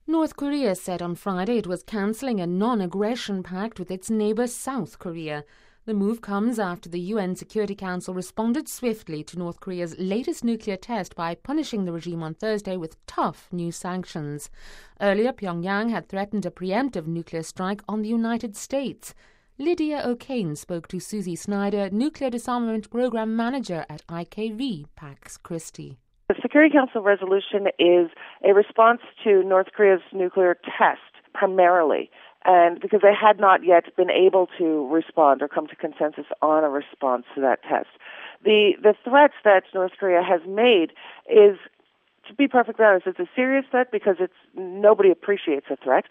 North Korea said on Friday it was cancelling a non-aggression pact with its neighbour South Korea. The move comes after the UN Security Council responded swiftly to North Korea's latest nuclear test by punishing the regime on Thursday with tough new sanctions. Earlier, Pyongyang had threatened a preemptive nuclear strike on the United States. Lydia O'Kane spoke to Susie Snyder, Nuclear Disarmament Program Manager at IKV, Pax Christi. The Security Council resolution is a response to North Korea's nuclear test, primarily, and because they had not yet been able to respond or come to consensus on a response to that test. The threats that North Korea has made is, to be perfectly honest, it's a serious threat because nobody appreciates a threat.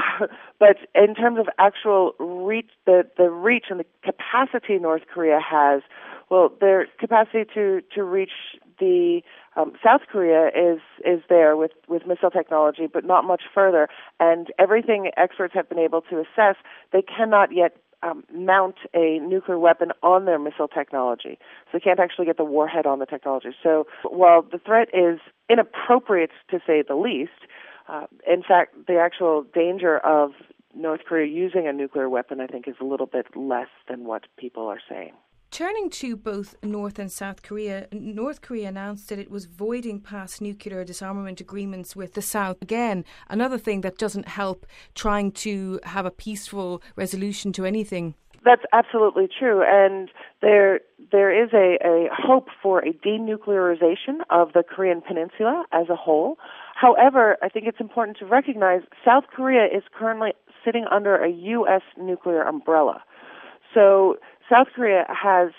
But in terms of actual reach, the reach and the capacity North Korea has, well, their capacity to reach the South Korea is there with missile technology, but not much further. And everything experts have been able to assess, they cannot yet mount a nuclear weapon on their missile technology. So they can't actually get the warhead on the technology. So while the threat is inappropriate, to say the least, in fact, the actual danger of North Korea using a nuclear weapon, I think, is a little bit less than what people are saying. Turning to both North and South Korea, North Korea announced that it was voiding past nuclear disarmament agreements with the South. Again, another thing that doesn't help trying to have a peaceful resolution to anything. That's absolutely true, and there is a hope for a denuclearization of the Korean peninsula as a whole. However, I think it's important to recognize South Korea is currently sitting under a U.S. nuclear umbrella. So South Korea has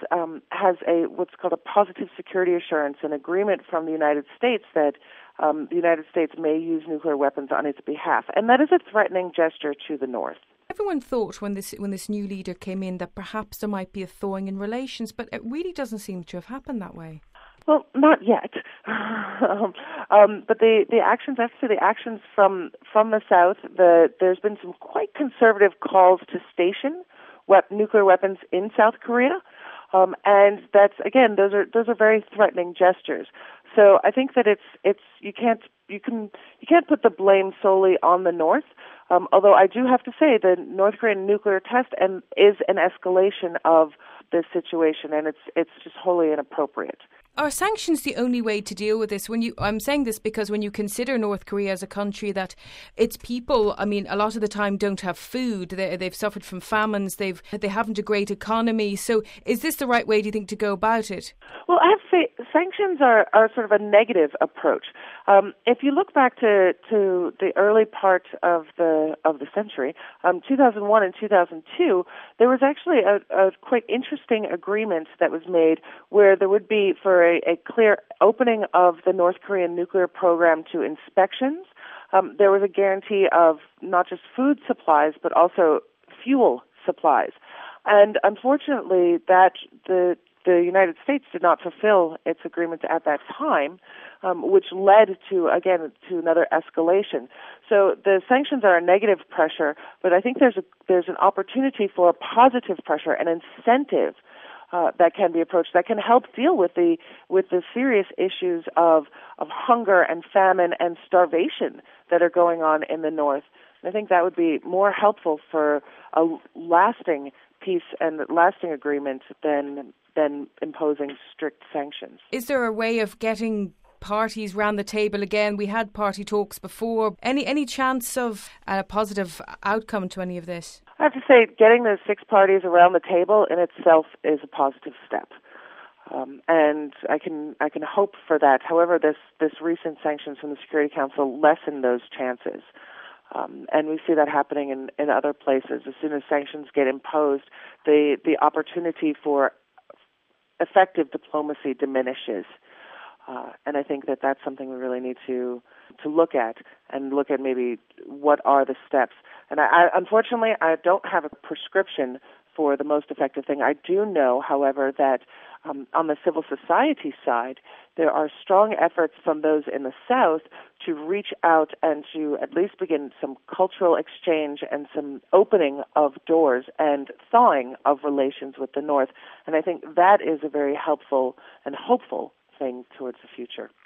a what's called a positive security assurance, an agreement from the United States that the United States may use nuclear weapons on its behalf, and that is a threatening gesture to the North. Everyone thought when this new leader came in that perhaps there might be a thawing in relations, but it really doesn't seem to have happened that way. Well, not yet. But the actions from the South, there's been some quite conservative calls to station nuclear weapons in South Korea, and that's, again, those are very threatening gestures. So I think that you can't put the blame solely on the North. Although I do have to say the North Korean nuclear test is an escalation of this situation, and it's just wholly inappropriate. Are sanctions the only way to deal with this? I'm saying this because when you consider North Korea as a country that its people, I mean, a lot of the time don't have food. They've suffered from famines. They haven't a great economy. So is this the right way, do you think, to go about it? Well, I have to say sanctions are sort of a negative approach. If you look back to the early part of the century, 2001 and 2002, there was actually a quite interesting agreement that was made where there would be, for a clear opening of the North Korean nuclear program to inspections, there was a guarantee of not just food supplies but also fuel supplies. And unfortunately, that the United States did not fulfill its agreement at that time, which led to another escalation. So the sanctions are a negative pressure, but I think there's an opportunity for a positive pressure, an incentive that can be approached that can help deal with the serious issues of hunger and famine and starvation that are going on in the North. And I think that would be more helpful for a lasting peace and lasting agreement than imposing strict sanctions. Is there a way of getting parties round the table again? We had party talks before. Any chance of a positive outcome to any of this? I have to say, getting those 6 parties around the table in itself is a positive step, and I can hope for that. However, this recent sanctions from the Security Council lessen those chances, and we see that happening in other places. As soon as sanctions get imposed, the opportunity for effective diplomacy diminishes. And I think that that's something we really need to look at maybe what are the steps. And unfortunately, I don't have a prescription for the most effective thing. I do know, however, that on the civil society side, there are strong efforts from those in the South to reach out and to at least begin some cultural exchange and some opening of doors and thawing of relations with the North. And I think that is a very helpful and hopeful thing towards the future.